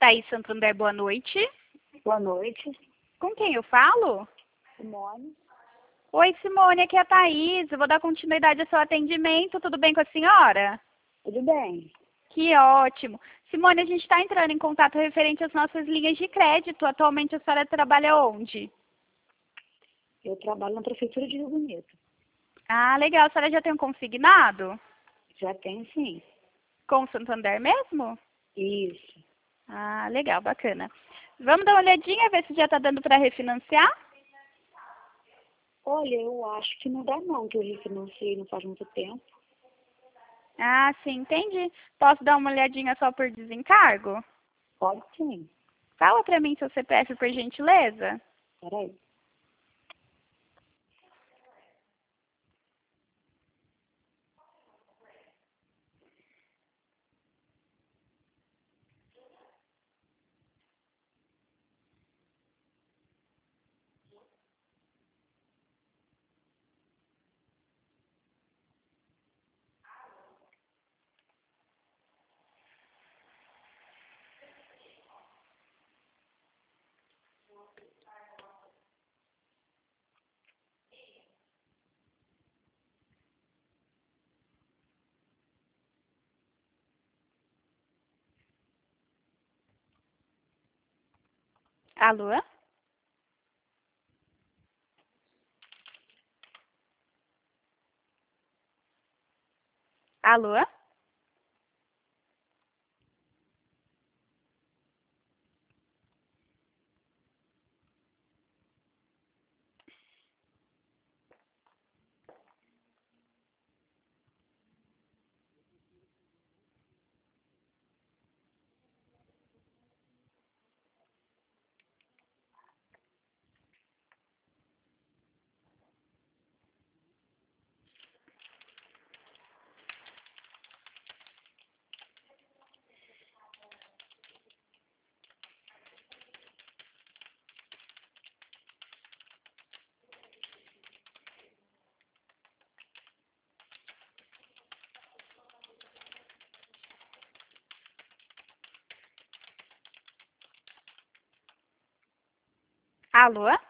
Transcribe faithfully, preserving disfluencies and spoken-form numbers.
Thaís Santander, boa noite. Boa noite. Com quem eu falo? Simone. Oi, Simone, aqui é a Thaís. Eu vou dar continuidade ao seu atendimento. Tudo bem com a senhora? Tudo bem. Que ótimo. Simone, a gente está entrando em contato referente às nossas linhas de crédito. Atualmente a senhora trabalha onde? Eu trabalho na Prefeitura de Rio Bonito. Ah, legal. A senhora já tem um consignado? Já tenho, sim. Com o Santander mesmo? Isso. Ah, legal, bacana. Vamos dar uma olhadinha, ver se já está dando para refinanciar? Olha, eu acho que não dá não, que eu refinanciei não faz muito tempo. Ah, sim, entendi. Posso dar uma olhadinha só por desencargo? Pode sim. Fala para mim seu C P F, por gentileza. Peraí. Alô? Alô? Alô?